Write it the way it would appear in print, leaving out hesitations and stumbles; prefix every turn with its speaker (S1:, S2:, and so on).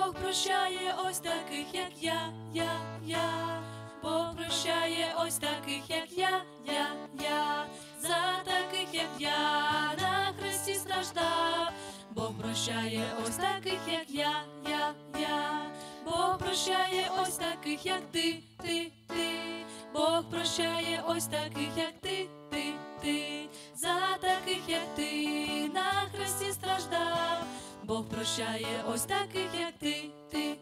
S1: Бог прощає ось таких, як я. Бог прощає ось таких, як я. За таких, як я, на хресті страждав. Бог прощає ось таких, як я. Бог прощає ось таких, як ти. Бог прощає ось таких, як ти. За таких, як ти, на хресті страждав. Бог прощає ось таких, як ти.